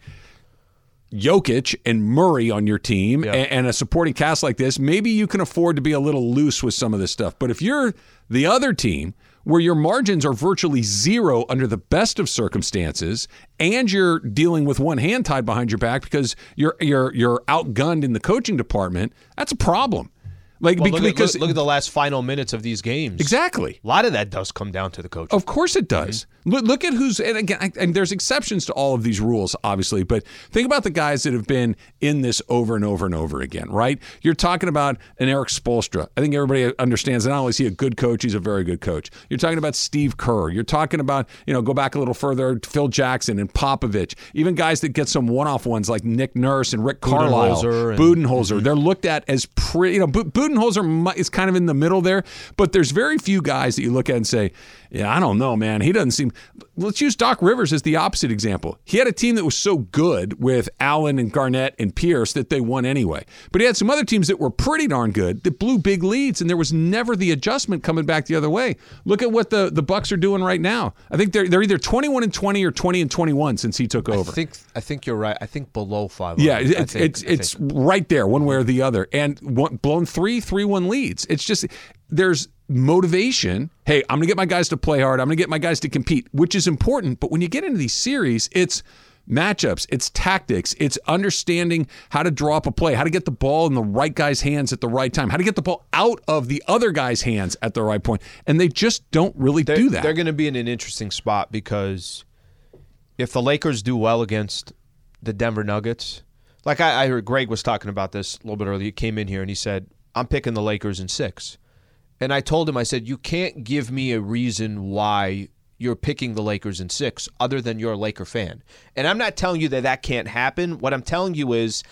Jokic and Murray on your team and a supporting cast like this, maybe you can afford to be a little loose with some of this stuff. But if you're the other team, where your margins are virtually zero under the best of circumstances, and you're dealing with one hand tied behind your back because you're outgunned in the coaching department, that's a problem. Look at the last final minutes of these games. Exactly. A lot of that does come down to the coach. Of course it does. Look at who's, and again, and there's exceptions to all of these rules, obviously, but think about the guys that have been in this over and over and over again, right? You're talking about an Eric Spoelstra. I think everybody understands that not only is he a good coach, he's a very good coach. You're talking about Steve Kerr. You're talking about, go back a little further, Phil Jackson and Popovich, even guys that get some one-off ones like Nick Nurse and Rick Carlisle, Budenholzer. They're looked at as pretty, Budenholzer is kind of in the middle there, but there's very few guys that you look at and say, yeah, I don't know, man. He doesn't seem. Let's use Doc Rivers as the opposite example. He had a team that was so good with Allen and Garnett and Pierce that they won anyway. But he had some other teams that were pretty darn good that blew big leads, and there was never the adjustment coming back the other way. Look at what the Bucks are doing right now. I think they're either 21-20 or 20-21 since he took over. I think you're right. I think below 500. Yeah, it's right there, one way or the other, and blown 3-1 leads. It's just there's motivation. Hey, I'm going to get my guys to play hard. I'm going to get my guys to compete, which is important. But when you get into these series, it's matchups, it's tactics, it's understanding how to draw up a play, how to get the ball in the right guy's hands at the right time, how to get the ball out of the other guy's hands at the right point. And they just don't really do that. They're going to be in an interesting spot because if the Lakers do well against the Denver Nuggets, like I heard Greg was talking about this a little bit earlier. He came in here and he said, I'm picking the Lakers in 6. And I told him, I said, you can't give me a reason why you're picking the Lakers in 6 other than you're a Laker fan. And I'm not telling you that can't happen. What I'm telling you is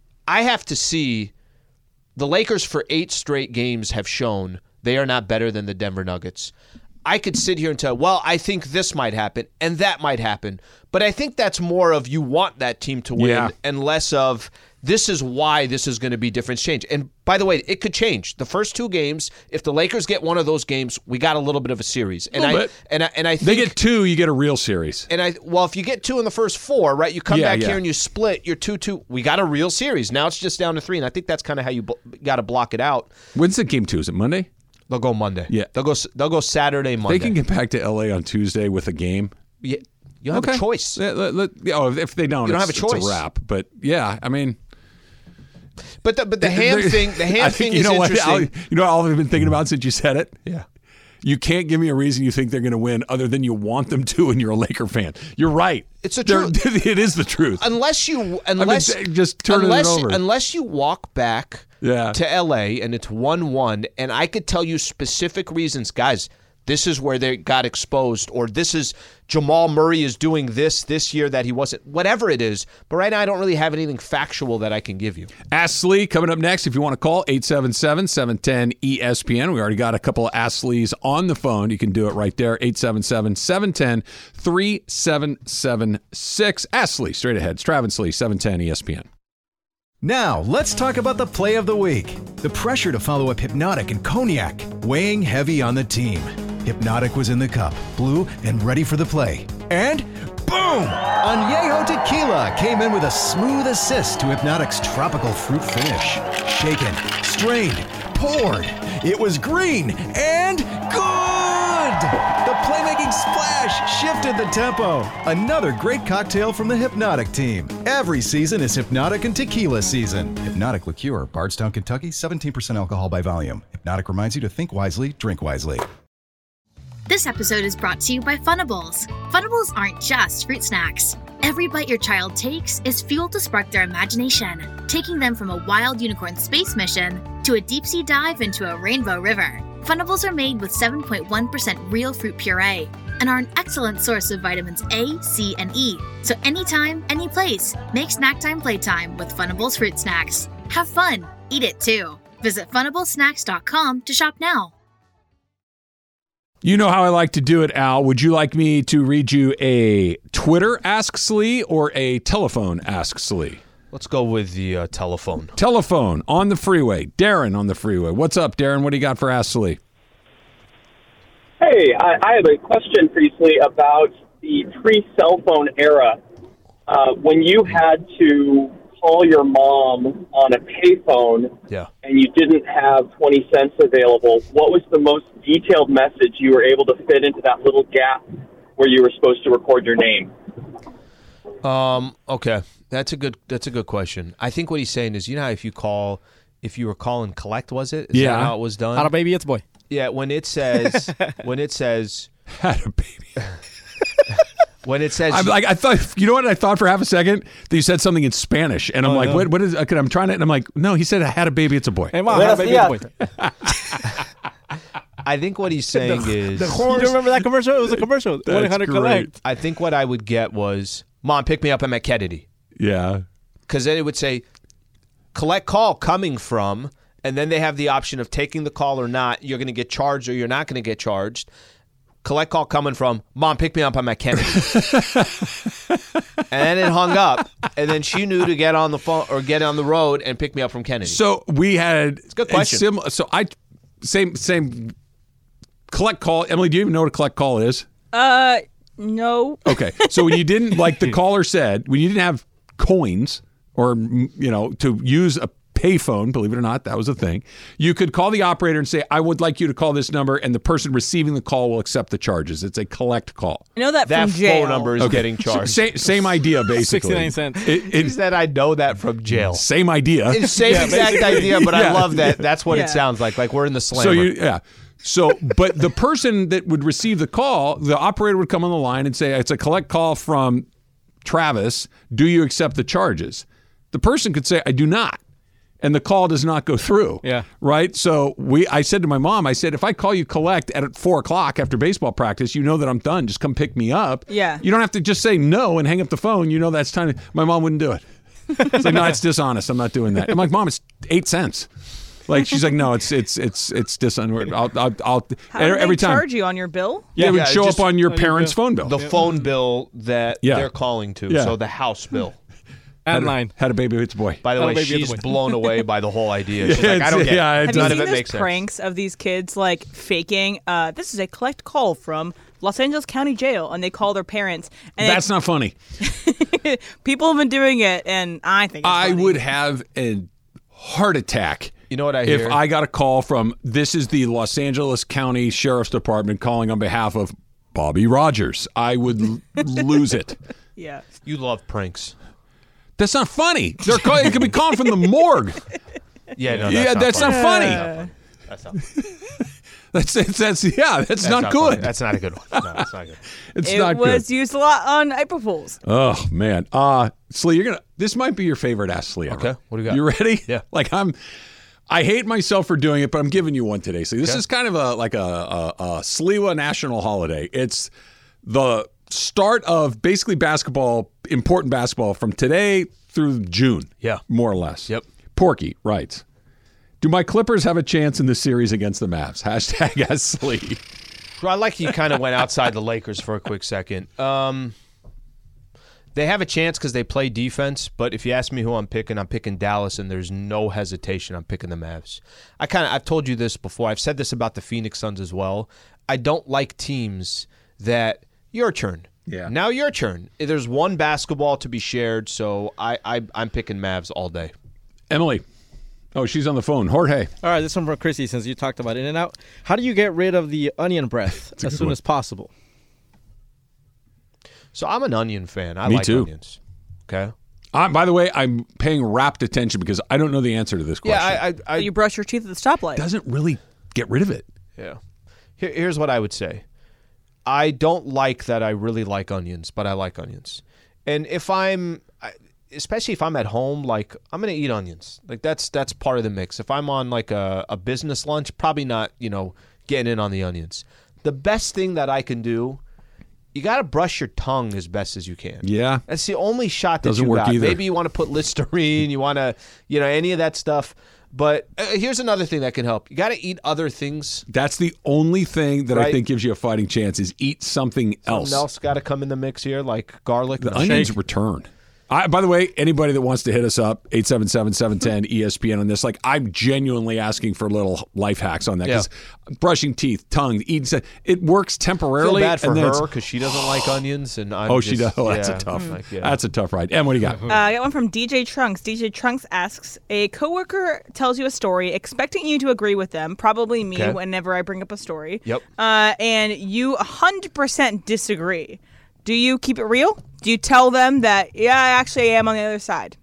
I have to see the Lakers for 8 straight games have shown they are not better than the Denver Nuggets. I could sit here and tell, well, I think this might happen and that might happen. But I think that's more of you want that team to win and less of this is why this is going to be difference change. And by the way, it could change. The first 2 games, if the Lakers get one of those games, we got a little bit of a series. And I think they get 2, you get a real series. And if you get 2 in the first 4, right, you come back here and you split, you're 2-2. We got a real series. Now it's just down to 3, and I think that's kind of how you got to block it out. When's the game 2? Is it Monday? They'll go Monday. Yeah, they'll go Saturday, Monday. They can get back to LA on Tuesday with a game. Yeah, you have a choice. If they don't, you don't have a choice. It's a wrap. But yeah, I mean. But the ham thing, is interesting. You know what I've been thinking about since you said it? Yeah. You can't give me a reason you think they're going to win other than you want them to and you're a Laker fan. You're right. It's the truth. It is the truth. Unless just turn it over. Unless you walk back to LA and it's 1-1, and I could tell you specific reasons, guys. This is where they got exposed, or this is Jamal Murray is doing this year that he wasn't, whatever it is. But right now, I don't really have anything factual that I can give you. Ask Slee coming up next. If you want to call, 877-710-ESPN. We already got a couple of Ask Slees on the phone. You can do it right there, 877-710-3776. Ask Slee, straight ahead. It's Travis Slee, 710 ESPN. Now, let's talk about the play of the week. The pressure to follow up Hypnotic and Cognac, weighing heavy on the team. Hypnotic was in the cup, blue, and ready for the play. And boom! Añejo Tequila came in with a smooth assist to Hypnotic's tropical fruit finish. Shaken, strained, poured. It was green and good! The playmaking splash shifted the tempo. Another great cocktail from the Hypnotic team. Every season is Hypnotic and Tequila season. Hypnotic Liqueur, Bardstown, Kentucky, 17% alcohol by volume. Hypnotic reminds you to think wisely, drink wisely. This episode is brought to you by Funables. Funables aren't just fruit snacks. Every bite your child takes is fuel to spark their imagination, taking them from a wild unicorn space mission to a deep-sea dive into a rainbow river. Funables are made with 7.1% real fruit puree and are an excellent source of vitamins A, C, and E. So anytime, any place, make snack time playtime with Funables fruit snacks. Have fun. Eat it too. Visit funablesnacks.com to shop now. You know how I like to do it, Al. Would you like me to read you a Twitter Ask Slee or a telephone Ask Slee? Let's go with the telephone. Telephone on the freeway. Darren on the freeway. What's up, Darren? What do you got for Ask Slee? Hey, I have a question for you, Slee, about the pre-cell phone era. When you had to call your mom on a payphone and you didn't have 20 cents available, what was the most detailed message you were able to fit into that little gap where you were supposed to record your name? Okay. That's a good question. I think what he's saying is, you know how if you were calling collect, was it? Is that how it was done? Had a baby, it's a boy. Yeah, when it says had a baby. When it says, I'm like, I thought, you know what I thought for half a second? That you said something in Spanish, and I'm like, no. what is? Okay, I'm trying to, and I'm like, no, he said I had a baby, it's a boy. Hey, mom, had a baby, it's a boy. I think what he's saying is, you don't remember that commercial? It was a commercial. 1-800-COLLECT. I think what I would get was, Mom, pick me up, I'm at Kennedy. Yeah. Because then it would say, collect call coming from, and then they have the option of taking the call or not. You're going to get charged or you're not going to get charged. Collect call coming from, Mom, pick me up, I'm at Kennedy. And then it hung up, and then she knew to get on the phone or get on the road and pick me up from Kennedy. So we had it's a good question. Same collect call. Emily, do you even know what a collect call is? No. Okay. So when you didn't, like the caller said, when you didn't have coins or, to use a payphone, believe it or not, that was a thing, you could call the operator and say, I would like you to call this number, and the person receiving the call will accept the charges. It's a collect call. I know that from jail. That phone number is getting charged. Same idea, basically. 69 cents. He said, I know that from jail. Same idea. It's same exact idea, but I love that. That's what it sounds like. Like we're in the slammer. But the person that would receive the call, the operator would come on the line and say, it's a collect call from Travis. Do you accept the charges? The person could say, I do not. And the call does not go through. Yeah. Right? So I said to my mom, I said, if I call you collect at 4 o'clock after baseball practice, you know that I'm done. Just come pick me up. Yeah. You don't have to just say no and hang up the phone. You know that's time. My mom wouldn't do it. It's like, no, it's dishonest. I'm not doing that. I'm like, Mom, it's 8 cents. Like, she's like, no, it's dishonest. I'll How do every they time charge you on your bill? Yeah, it would show up on your parents' phone bill. The phone bill that they're calling to. So the house bill. And line. Had a baby, it's a boy. By the way, she's blown away by the whole idea. She's like, I don't get it. Have you None seen of it those makes sense. pranks of these kids like faking, this is a collect call from Los Angeles County Jail, and they call their parents. And that's not funny. People have been doing it, and I think it's I funny. would have a heart attack. You know what I hear? If I got a call from, this is the Los Angeles County Sheriff's Department calling on behalf of Bobby Rogers, I would lose it. Yeah. You love pranks. That's not funny. It could be calling from the morgue. Yeah, no, that's not funny. That's not That's not good. Funny. That's not a good one. No, that's not good. It was used a lot on April Fools. Oh man, Slee, this might be your favorite Ask Slee ever. Okay, what do you got? You ready? Yeah. Like I hate myself for doing it, but I'm giving you one today. So this is kind of a Sliwa national holiday. It's the start of basically basketball, important basketball from today through June. Yeah. More or less. Yep. Porky writes, do my Clippers have a chance in this series against the Mavs? Hashtag Ask Slee. Well, I like you kind of went outside the Lakers for a quick second. They have a chance because they play defense, but if you ask me who I'm picking Dallas, and there's no hesitation. I'm picking the Mavs. I've told you this before. I've said this about the Phoenix Suns as well. I don't like teams that your turn. Yeah. Now your turn. There's one basketball to be shared, so I'm picking Mavs all day. Emily. Oh, she's on the phone. Jorge. All right, this one for Chrissy, since you talked about In-N-Out. How do you get rid of the onion breath as soon as possible? So I'm an onion fan. I Me like too. onions. Okay. By the way, I'm paying rapt attention because I don't know the answer to this question. Yeah, you brush your teeth at the stoplight. Doesn't really get rid of it. Yeah. Here's what I would say. I don't like that I really like onions, but I like onions. And especially if I'm at home, like I'm going to eat onions. Like that's part of the mix. If I'm on like a business lunch, probably not, getting in on the onions. The best thing that I can do, you got to brush your tongue as best as you can. Yeah. That's the only shot that Doesn't you work got. either. Maybe you want to put Listerine, you want to, any of that stuff. But here's another thing that can help. You got to eat other things. That's the only thing that I Right. think gives you a fighting chance is eat something else. Something else got to come in the mix here, like garlic. The onions return. By the way, anybody that wants to hit us up, 877-710-ESPN on this, like I'm genuinely asking for little life hacks on that because brushing teeth, tongue, eating, it works temporarily. I feel bad for and then her it's- because she doesn't like onions, and I'm she does. Oh, that's a tough. That's a tough ride. Em, what do you got? I got one from DJ Trunks. DJ Trunks asks, a coworker tells you a story, expecting you to agree with them, probably me Okay. whenever I bring up a story. Yep. And you 100% disagree. Do you keep it real? Do you tell them that, I actually am on the other side?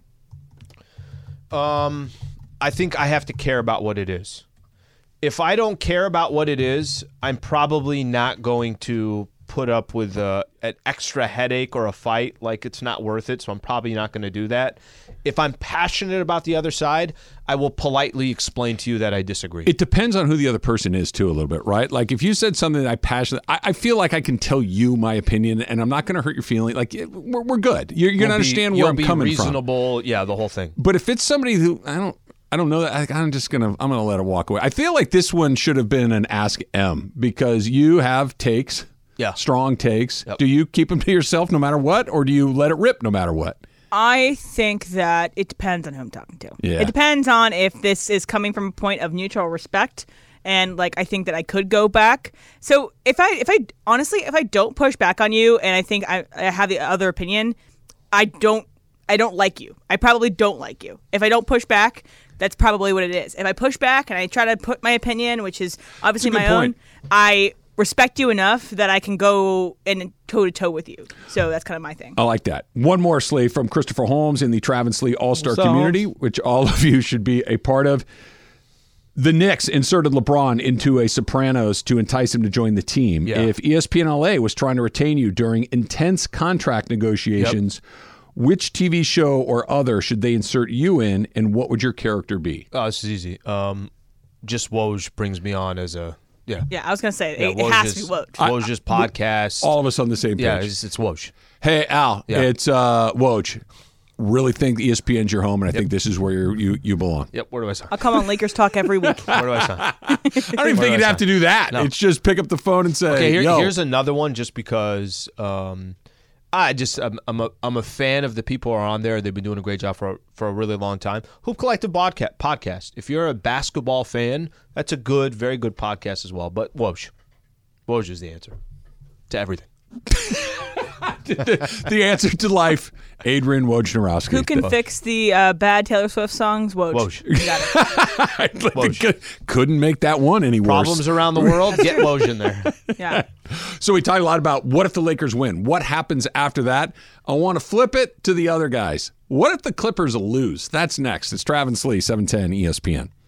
I think I have to care about what it is. If I don't care about what it is, I'm probably not going to put up with an extra headache or a fight. Like, it's not worth it, so I'm probably not going to do that. If I'm passionate about the other side, I will politely explain to you that I disagree. It depends on who the other person is, too, a little bit, right? Like, if you said something that I feel like I can tell you my opinion, and I'm not going to hurt your feeling. Like, we're good. You're going to understand where I'm coming from. Reasonable, yeah, the whole thing. But if it's somebody who I don't know that I'm gonna let it walk away. I feel like this one should have been an Ask M because you have takes, strong takes. Yep. Do you keep them to yourself no matter what, or do you let it rip no matter what? I think that it depends on who I'm talking to. Yeah. It depends on if this is coming from a point of mutual respect, and like I think that I could go back. So if I don't push back on you, and I think I have the other opinion, I don't like you. I probably don't like you. If I don't push back, that's probably what it is. If I push back and I try to put my opinion, which is obviously my own, I respect you enough that I can go in toe-to-toe with you. So that's kind of my thing. I like that. One more, Slee, from Christopher Holmes in the Travis Lee All-Star What's up, community, Holmes? which all of you should be a part of. The Knicks inserted LeBron into a Sopranos to entice him to join the team. Yeah. If ESPN LA was trying to retain you during intense contract negotiations, which TV show or other should they insert you in, and what would your character be? Oh, this is easy. Just Woj brings me on as a Yeah, I was going to say, it Woj has to is- be Woj. Woj's podcast. All of us on the same page. Yeah, it's Woj. Hey, Al, Yeah. it's Woj. Really think ESPN's your home, and I think this is where you belong. Yep, where do I sign? I'll come on Lakers Talk every week. Where do I sign? I don't even think you'd have to do that. No. It's just pick up the phone and say, Okay, yo. here's another one just because I'm a fan of the people who are on there. They've been doing a great job for a really long time. Hoop Collective podcast. If you're a basketball fan, that's a very good podcast as well. But Woj is the answer to everything. the answer to life, Adrian Wojnarowski. Who can fix the bad Taylor Swift songs? Woj. You got it. Couldn't make that one any worse. Problems around the world, get Woj in there. Yeah. So we talked a lot about what if the Lakers win? What happens after that? I want to flip it to the other guys. What if the Clippers lose? That's next. It's Travis Lee, 710 ESPN.